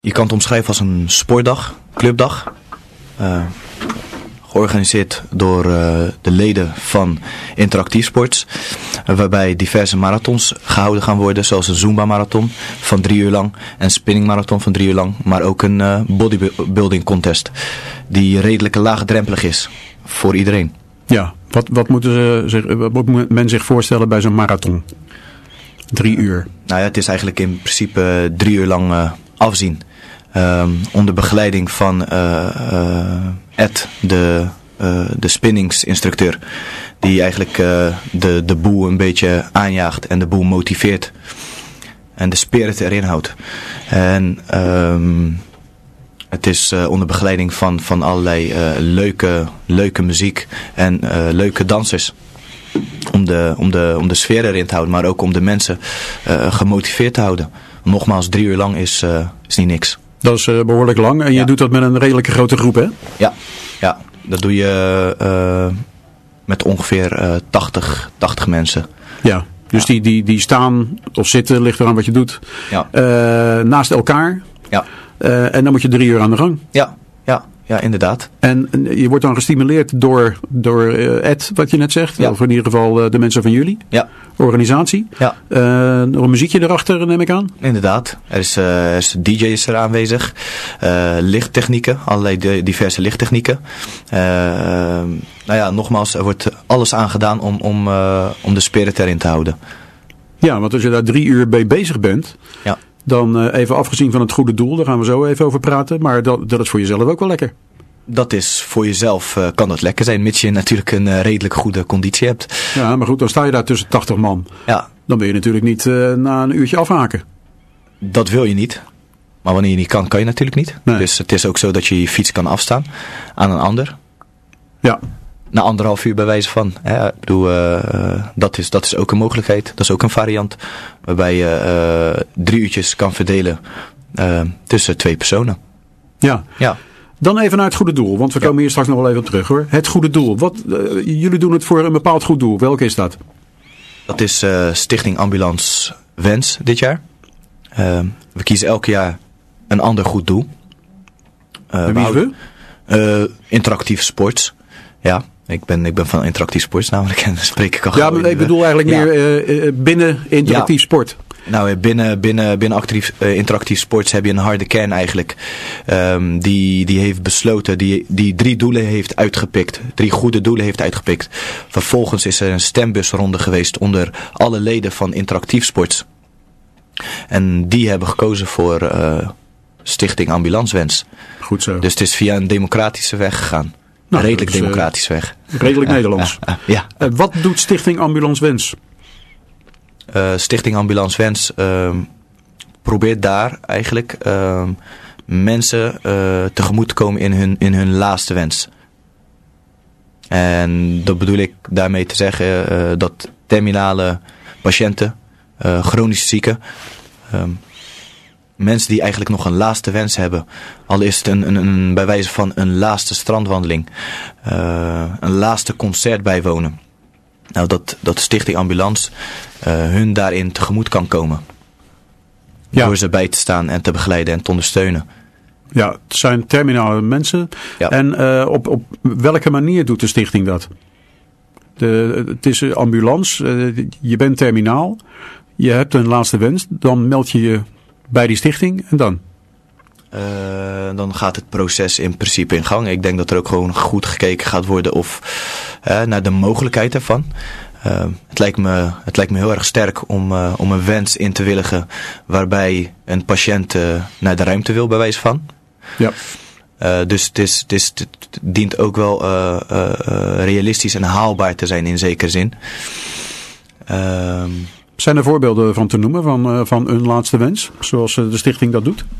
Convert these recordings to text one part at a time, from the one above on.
Je kan het omschrijven als een sportdag, clubdag. Georganiseerd door de leden van Interactief Sports. Waarbij diverse marathons gehouden gaan worden. Zoals een Zumba marathon van 3 uur lang. En spinning marathon van 3 uur lang. Maar ook een bodybuilding contest. Die redelijk laagdrempelig is voor iedereen. Ja, wat moet men zich voorstellen bij zo'n marathon? 3 uur. Nou ja, het is eigenlijk in principe 3 uur lang afzien. Onder begeleiding van Ed, de spinningsinstructeur. Die eigenlijk de boel een beetje aanjaagt en de boel motiveert. En de spirit erin houdt. En het is onder begeleiding van allerlei leuke muziek en leuke dansers. Om de sfeer erin te houden, maar ook om de mensen gemotiveerd te houden. Nogmaals, 3 uur lang is niet niks. Dat is behoorlijk lang en je doet dat met een redelijke grote groep, hè? Ja, dat doe je met ongeveer 80 mensen. Ja, dus die staan of zitten, ligt eraan wat je doet, naast elkaar. Ja. En dan moet je 3 uur aan de gang. Ja, inderdaad. En je wordt dan gestimuleerd door Ed, wat je net zegt. Ja. Of in ieder geval de mensen van jullie. Ja. Organisatie. Ja. Nog een muziekje erachter, neem ik aan. Inderdaad. Er is DJ is er aanwezig. Lichttechnieken. Allerlei diverse lichttechnieken. Nogmaals, er wordt alles aan gedaan om de spirit erin te houden. Ja, want als je daar 3 uur mee bezig bent... Ja. Dan even afgezien van het goede doel, daar gaan we zo even over praten. Maar dat is voor jezelf ook wel lekker. Dat is voor jezelf, kan dat lekker zijn, mits je natuurlijk een redelijk goede conditie hebt. Ja, maar goed, dan sta je daar tussen 80 man. Ja. Dan wil je natuurlijk niet na een uurtje afhaken. Dat wil je niet. Maar wanneer je niet kan je natuurlijk niet. Nee. Dus het is ook zo dat je je fiets kan afstaan aan een ander. Ja. Na 1,5 uur bij wijze van. Ik bedoel, dat is ook een mogelijkheid. Dat is ook een variant. Waarbij je 3 uurtjes kan verdelen tussen 2 personen. Ja. Dan even naar het goede doel. Want we komen hier straks nog wel even op terug, hoor. Het goede doel. Jullie doen het voor een bepaald goed doel. Welk is dat? Dat is Stichting Ambulance Wens dit jaar. We kiezen elk jaar een ander goed doel. En wie is we? Interactief Sports. Ja, ik ben van Interactief Sports namelijk en dan spreek ik al. Ja, maar ik bedoel eigenlijk meer binnen Interactief Sport. Nou, binnen Interactief Sports heb je een harde kern eigenlijk. Die heeft besloten, die 3 doelen heeft uitgepikt. 3 goede doelen heeft uitgepikt. Vervolgens is er een stembusronde geweest onder alle leden van Interactief Sports. En die hebben gekozen voor Stichting Ambulance Wens. Goed zo. Dus het is via een democratische weg gegaan. Nou, redelijk democratische weg. Redelijk Nederlands. Ja. Wat doet Stichting Ambulance Wens? Stichting Ambulance Wens probeert daar eigenlijk mensen tegemoet te komen in hun laatste wens. En dat bedoel ik daarmee te zeggen dat terminale patiënten, chronische zieken, mensen die eigenlijk nog een laatste wens hebben. Al is het een bij wijze van een laatste strandwandeling. Een laatste concert bijwonen. Nou, dat Stichting Ambulance hun daarin tegemoet kan komen. Ja. Door ze bij te staan en te begeleiden en te ondersteunen. Ja, het zijn terminale mensen. Ja. En op welke manier doet de stichting dat? Het is ambulance, je bent terminaal. Je hebt een laatste wens. Dan meld je je bij die stichting en dan? Dan gaat het proces in principe in gang. Ik denk dat er ook gewoon goed gekeken gaat worden naar de mogelijkheid ervan. Het lijkt me heel erg sterk om een wens in te willigen waarbij een patiënt naar de ruimte wil, bij wijze van. Ja. Dus het dient ook wel realistisch en haalbaar te zijn in zekere zin. Zijn er voorbeelden van te noemen van een laatste wens, zoals de stichting dat doet?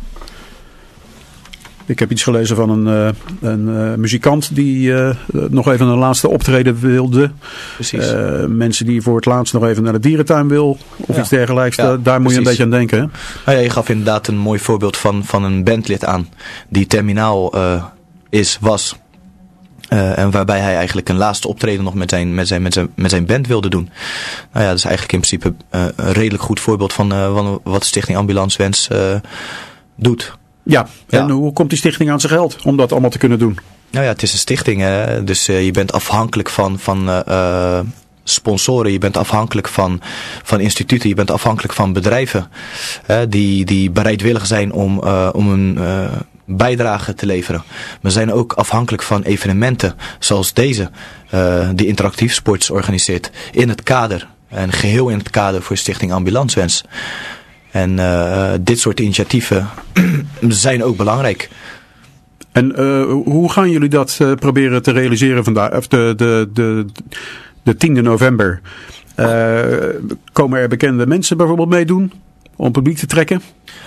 Ik heb iets gelezen van een muzikant die nog even een laatste optreden wilde. Precies. Mensen die voor het laatst nog even naar de dierentuin wil of iets dergelijks. Ja, daar moet je een beetje aan denken. Hè? Nou ja, je gaf inderdaad een mooi voorbeeld van een bandlid aan die terminaal was. En waarbij hij eigenlijk een laatste optreden nog met zijn band wilde doen. Nou ja, dat is eigenlijk in principe een redelijk goed voorbeeld van wat de Stichting Ambulance Wens doet. Ja, en hoe komt die stichting aan zijn geld om dat allemaal te kunnen doen? Nou ja, het is een stichting, hè? Dus je bent afhankelijk van sponsoren, je bent afhankelijk van instituten, je bent afhankelijk van bedrijven die bereidwillig zijn om een bijdrage te leveren. We zijn ook afhankelijk van evenementen zoals deze, die Interactief Sports organiseert in het kader, en geheel in het kader voor Stichting Ambulancewens. En dit soort initiatieven zijn ook belangrijk. En hoe gaan jullie dat proberen te realiseren vandaag, of de 10e november? Komen er bekende mensen bijvoorbeeld meedoen om publiek te trekken?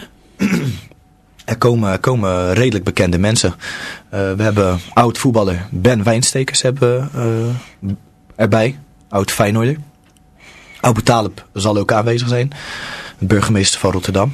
Er komen redelijk bekende mensen. We hebben oud-voetballer Ben Wijnstekers erbij, oud-Feyenoorder. Abu Talib zal ook aanwezig zijn, burgemeester van Rotterdam.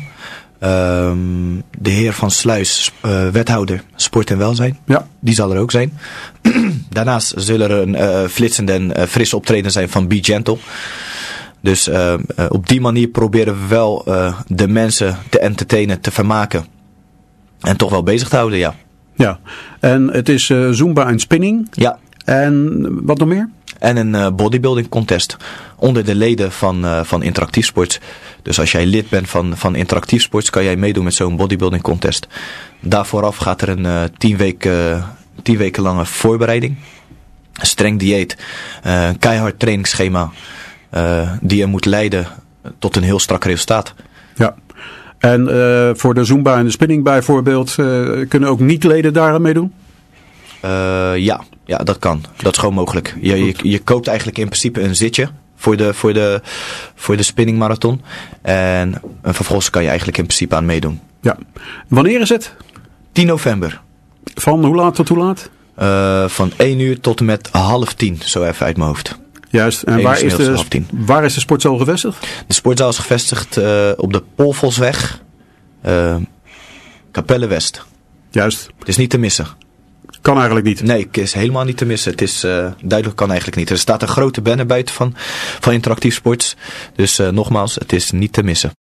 De heer Van Sluis, wethouder Sport en Welzijn, die zal er ook zijn. Daarnaast zullen er een flitsende en frisse optreden zijn van Be Gentle. Dus op die manier proberen we wel de mensen te entertainen, te vermaken. En toch wel bezig te houden, ja. Ja, en het is Zumba en spinning. Ja. En wat nog meer? En een bodybuilding contest onder de leden van Interactief Sports. Dus als jij lid bent van Interactief Sports, kan jij meedoen met zo'n bodybuilding contest. Daarvooraf gaat er een 10 weken lange voorbereiding. Een streng dieet. Een keihard trainingsschema. Die je moet leiden tot een heel strak resultaat. Ja. En voor de Zumba en de spinning bijvoorbeeld, kunnen ook niet-leden daar aan meedoen? Ja, dat kan. Dat is gewoon mogelijk. Je koopt eigenlijk in principe een zitje voor de spinningmarathon. En vervolgens kan je eigenlijk in principe aan meedoen. Ja. Wanneer is het? 10 november. Van hoe laat tot hoe laat? Van 1 uur tot en met 9:30, zo even uit mijn hoofd. Juist. En waar is de sportzaal gevestigd? De sportzaal is gevestigd op de Polvosweg, Capelle West. Juist. Het is niet te missen. Kan eigenlijk niet. Nee, het is helemaal niet te missen. Het is duidelijk, kan eigenlijk niet. Er staat een grote banner buiten van Interactief Sports. Dus nogmaals, het is niet te missen.